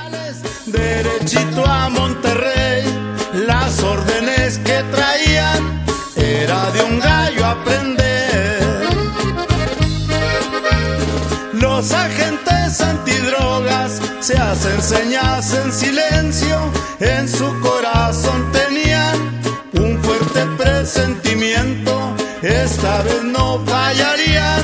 Derechito a Monterrey, las órdenes que traían era de un gallo aprender. Los agentes antidrogas se hacen señas en silencio, en su corazón tenían un fuerte presentimiento, esta vez no fallarían.